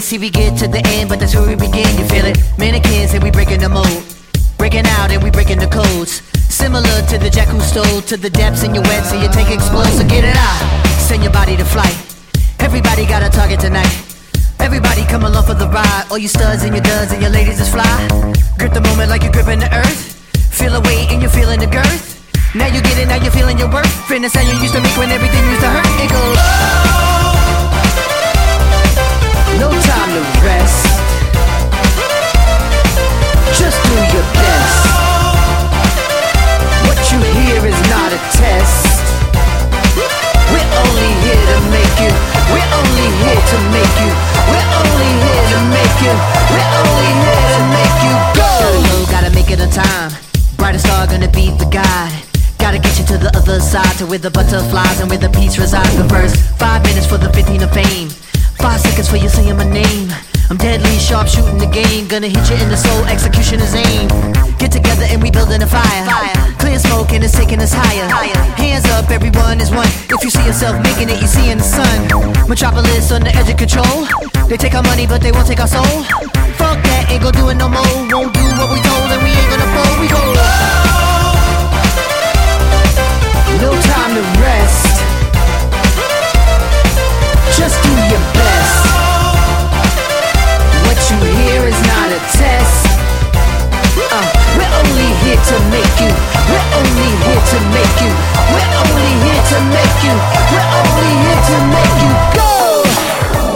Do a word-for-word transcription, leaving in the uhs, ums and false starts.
begin. See, we get to the end, but that's where we begin. You feel it? Mannequins and we breaking the mold, breaking out and we breaking the codes. Similar to the jack who stole to the depths in your wet, so you take explode. So get it out, send your body to flight. Everybody got a target tonight. Everybody come along for the ride. All you studs and your duds and your ladies is fly. Grip the moment like you're gripping the earth. Feel the weight and you're feeling the girth. Now you get it, now you're feeling your worth. Fitness how you used to make when everything used to hurt. It goes, oh, no time to rest. Just do your best. What you hear is not a test. We're only here to make you. We're only here to make you. We're only here to make you. We're only here to make you go. Gotta go, gotta make it on time. Brightest star gonna be the guide. Gotta get you to the other side, to where the butterflies and where the peace resides. The first five minutes for the fifteen of fame. Five seconds for you saying my name. I'm deadly sharp shooting the game. Gonna hit you in the soul, execution is aim. Get together and we building a fire. Clear smoke and it's taking us higher. Hands up, everyone is one. If you see yourself making it, you see in the sun. Metropolis on the edge of control. They take our money but they won't take our soul. Fuck that, ain't gon' do it no more. Won't do what we told and we ain't gonna fold. We go